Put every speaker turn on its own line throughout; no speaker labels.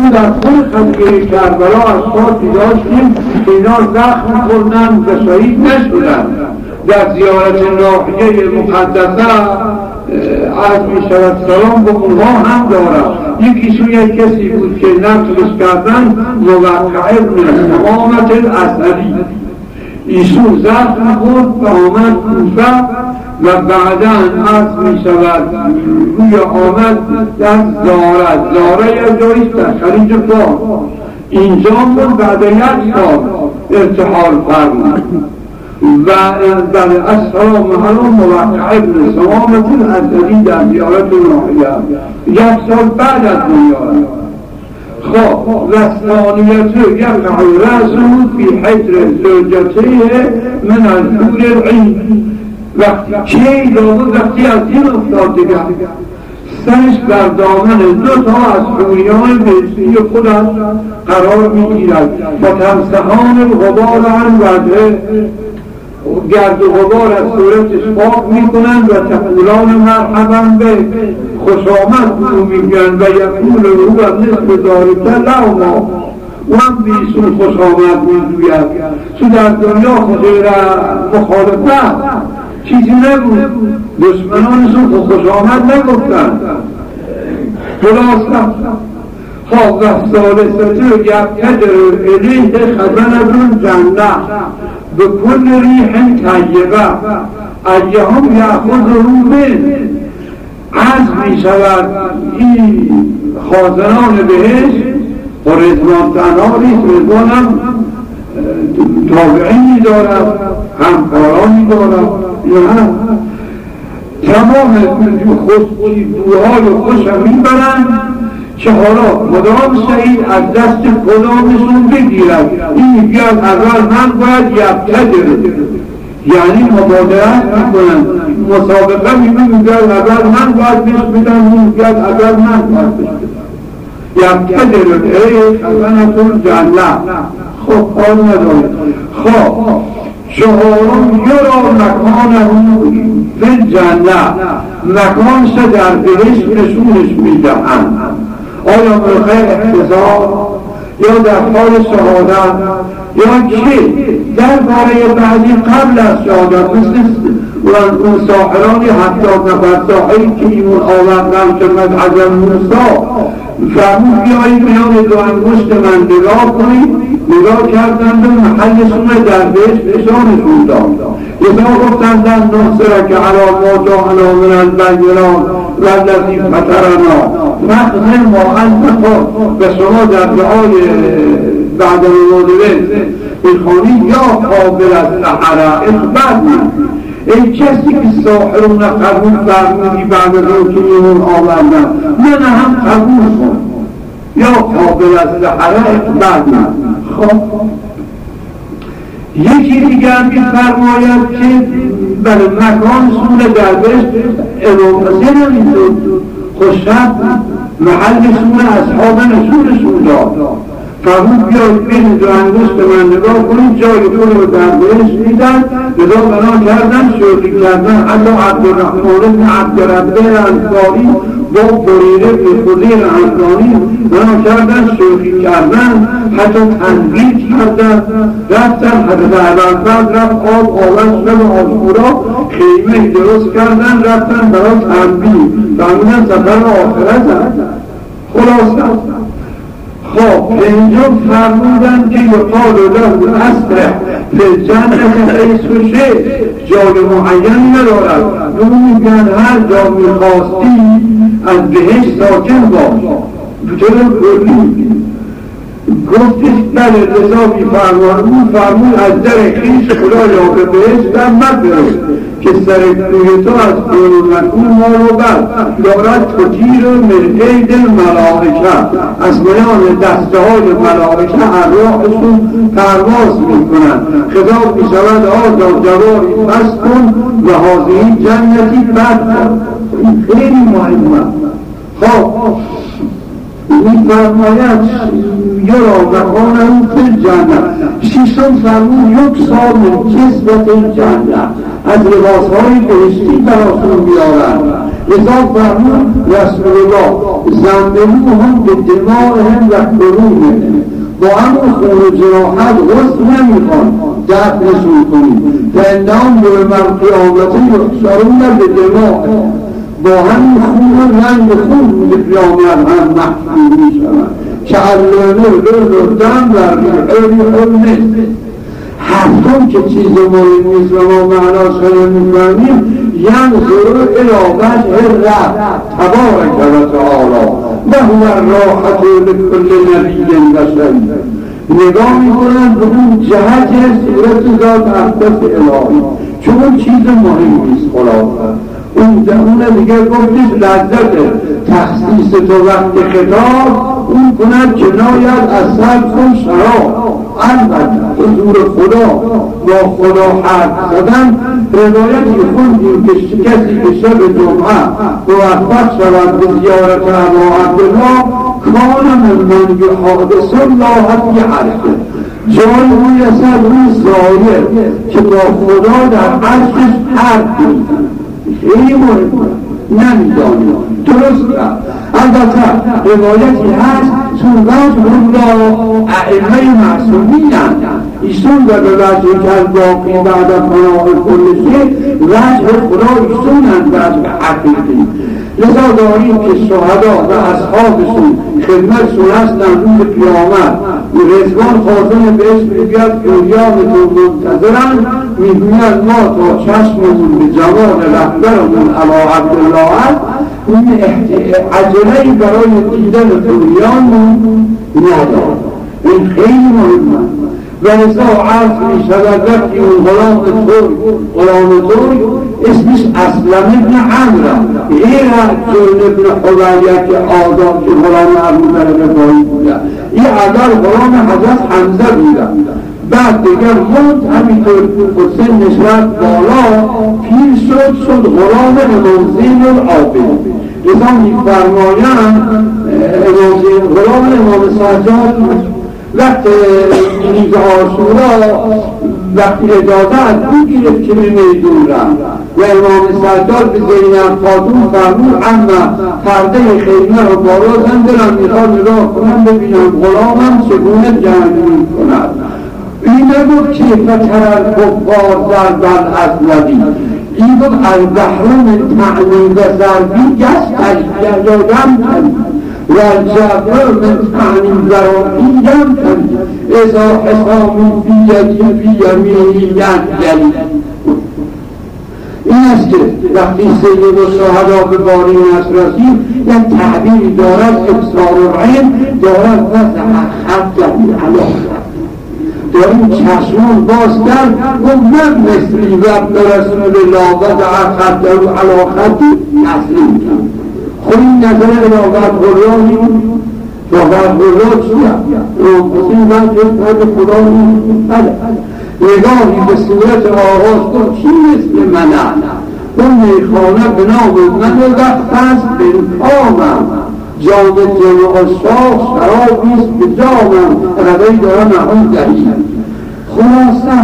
ما در خود قضیه کربلا اشخاصی داشتیم که اینا زخم خوردن و شهید نشدن. در زیارت ناحیه مقدسه از میشود سلام به اونها هم دارم. یکیشون یک کسی بود که نقلش کردن موقع ابن امامت الاسدی، ایشون زخم خورد و آمد کوفه و بعداً از میشود روی آمد در زاره یا جاییست در خلیج فارس اینجا بود. بعد 1 سال ارتحال فرمود و در اصحاب محرم موقع ابن امامت الاسدی در زیارت ناحیه 1 سال بعد از دنیا. خب و ثانیته یقع رأسه فی حجر زوجته من الحور العین، وقتی کی دامن وقتی از این افتاد دیگر سرش در دامن 2 تا از حوریان بهشتی خودش قرار میگیرد و تمسحان غبار عن وجهه، گرد و غبار از صورتش پاک میکنند و تقولان مرحبا به، خوش آمد او میگن و یقول او و نصف دارکه لهما، او هم بیشون خوش آمد میگوید. چون در دنیا غیر مخالفت چیزی نبود، دشمنانشون خوش آمد نگفتن. خلاصه خب و ثالثته یبتدر الیه خزنة جنه به کل ریح طیبه ایهم یأخذه من، از می شود این خازنان بهشت و رضوان تنها نیست، رضوان هم تابعینی دارد، همکارانی دارد، تمام بوهای خوش هم میبرند که حالا مدام شهید از دست کدامشون بگیرد. این بیاد اول من باید یبتدر، یعنی مبادرت میکنن، مسابقه میگوید اول من باید بهش بدم، این بیاد اول من باید بهش بدم. یبتدر ای خزنة الجنه. خب حال نداره. خب چهارم یرا مکانه فی الجنه، مکانش در بهشت نشونش میدهند. آیا موقع احتضار یا در حال شهادت یا چه؟ در باره بعدی قبل از شهادت مثل اون ساحرانی 70 نفر ساحری که ایمون آوردن که مذهب موسی فرمود بیایید میان 2 انگشت من نگاه کنید، نگاه کردن به محلشون در بهشت نشانشون داد. یه گفتن در نصرک علی ما جاءنا من البینات و الذی فطرنا نحن ما انت، به شما در دعای بعد الولادت بخوانید یا قابل السحرة اخبرنی، ای کسی که ساحرون قبول فرمودی بعد رو که ایمون آوردن من هم قبول کن، یا قابل السحرة اخبرنی. خب یکی دیگر می‌فرماید که بر مکان سول در بهشت امام حسین هم اینطور خوشحب محل سول اصحاب نشونشون داد. فرمود بیاید بین 2 انگشت من نگاه کنید، جای خود رو در بهشت میدن، لذا بنا کردن شوخی کردن. حتی عبدالرحمن بن عبدالربه انصاری با بریره به خودیر انصاری بنا کردن شوخی کردن، حتی تنبیه کردن. رفتن حضرت عبدالفضل رفت آب آورد شب آشورا خیمه درست کردن، رفتن برای تنبیه فرمودن سفر آخرت هست. خلاصه خب اینجا فرمودن که یقال له اسرع فی جنة حیث شئت، جای معین ندارد، اون میگن هر جا میخواستی از بهشت ساکن باش. چرا کلی گفتش بله رضا فرمود از در خیش خدا یا به بهشت در مدرس که سر کوی تو از دور مکون ما رو بر دارد تجیر من قید الملائکه، از میان دسته های ملائکه ارواحشون پرواز میکنن. خطاب میشود آزا جواری پس کن و حاضری جنتی بد کن. این خیلی مهمه. خب میفرماید یرا مکانه فی الجنه. ششم فرمود یکسا من کسوة الجنه، از لباسهای بهشتی براشون بیارن لذا فرمود رسول الله زنبلوهم به دماغهم و قلوبهم، با همون خون و جراحت غسل نمیخوان دفنشون کنید فانهم یوم القیامة یحشرون به دماغهم، با همین خون و رنگ خون به قیامت هم محشور میشوند که اللؤلؤ دم و ریح المسک. هفتم که چیز مهم نیست و ما معناش می‌فهمیم ینظر الی وجه رب تبارک و تعالی و هو الراحة لکل نبی بشری. نگاه میکنن به اون جهت صورت ذات اقدس الهی، چون چیز مهم نیست خلاصه. اون دیگه گفتیش لذت تخصیص تو وقت خطاب اون کند کنایت از سبز و شراب. البته حضور خدا با خدا حرف زدن روایتی خوندیم که کسی که شب جمعه موفق شود به زیارت ابا عبدالله کان من یحادث الله فی عرشه، جایی میرسد روی سایه که با خدا در عرشش حرف میزند. خیلی مهم نمیدانیم درست. البته روایتی هست چون وجه الله ائمه معصومین ایشون و به وجه که باقی بعد از فناء کل شیء وجه خدا ایشونند وجه حقیقی. لذا داریم که شهدا و اصحابشون خدمتشون هستند روز قیامت رضوان خازن بهش میگوید قیامتون منتظرند، میگوید ما تا چشممون به جمال رهبرمون ابا عبدالله هست این عجله‌ای برای دیدن قیاممون ندارد. این خیلی مهمه و لذا عرض میشود وقتی اون غلام ترک اسمش اسلم ابن عمرو این جون ابن حویه که آزاد که غلام ابوذر غفاری بودن، این اول غلام حضرت حمزه بودن، بعد دیگر موت همینطور سنش رفت بالا پیر شد غلام امام زین العابدین. لذا میفرمایند غلام امام سجاد وقت روز عاشورا وقتی اجازه از او گرفت که به میدون رفت و امام سجاد به زینب خاتون فرمود اما پرده خیمه رو بالا زن دلم میخواد نگاه کنم ببینم غلامم چگونه جنگ میکند. این نگفت که فتر الکفار ضربا اسودی، این گفت البحر من تعلیم و ضربی گشت یادم کنید و الجبر من تعلیم ضربی گم کنید ازا حسامی فی یدی فی یمینی ینجلی. این است که وقتی سید الشهدا به باری نصر رسید یک تعبیری دارد ابصار العین دارد وضع خط علاقه داریم چشمان باز کرد و من مثلی وقت رسول الله وضع خط علاقتی تسلیم کرد. خب این نظر علاقت غلامی علاقت غلا چیه؟ حسین من جسد خدا نیست. نگاهی به صورت آغاز کن چی مثل منه؟ اون میخانه به نام من و وقت به کامم جام جمع شاخ شرابیست به جامم روی دارم اون دهید خلاصه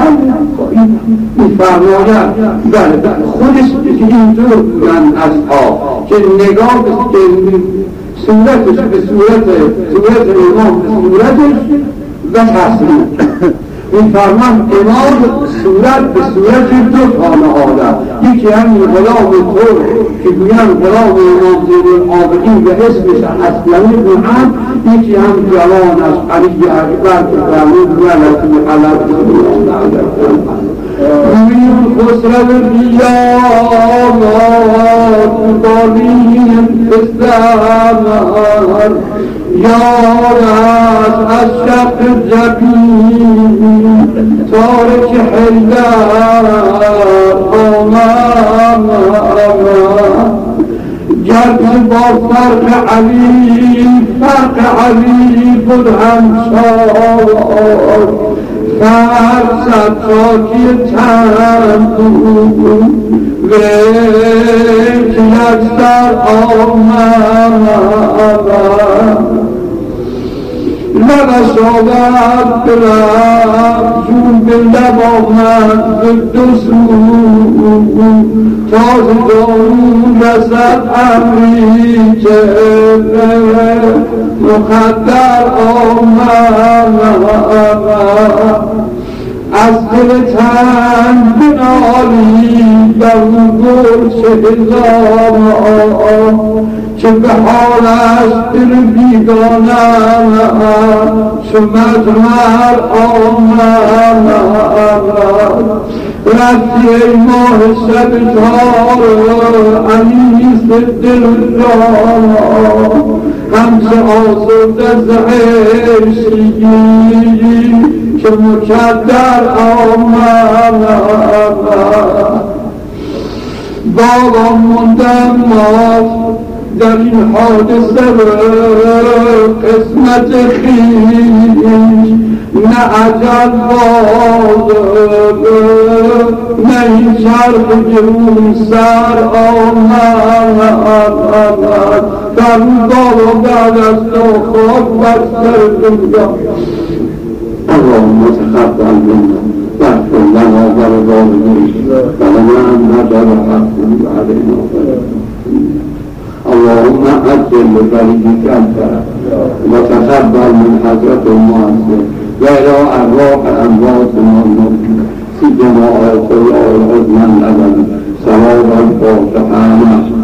این فرماید خودش که اینطور بودن اصحاب که نگاه که صورتش به صورت امام به صورتش و تصمیم این فرمان امام صورت به صورت دو خانه آدم، یکی همین غلام ترک که گویم غلام امام زین العابدین و اسمش اسلمی بن عمرو، یکی هم جوانش علی اکبر که فرمود ولدی حلب روی خسرو بیامات بالین بستمر یارت از شق جبین تارک حیدر آمم گرد با فرق علی بود همشار فرق ستاکی تن ویک یکسر آمم ونشاید برم جون به لب آمد به دو سو تازه دارون رسد امری که مخدر آمد از دل تنگ بنالی بر اون گل چه هزار که به حالش دل بیگانم چو مجمر آمد رفتی ای ماه شب تار انیس دل و جان همچه آزرده زهشی که مکدر آمد بابا موندم ما در این حادثه قسمت خیش نه عجل باز نه این چرخ گرون سر آمد در اون بابا بعد از تو خاک بر سر دنیا اللهم تقبل منا واغفر لنا ولوالدينا ولمن نجر حقه علينا اللهم أجل لفريدك الفرج وتقبل من حضرة المعزة وإلى أرواح أمواتنا المؤمنين في جماعة الله العظمى الأبد صلاة الفاتحة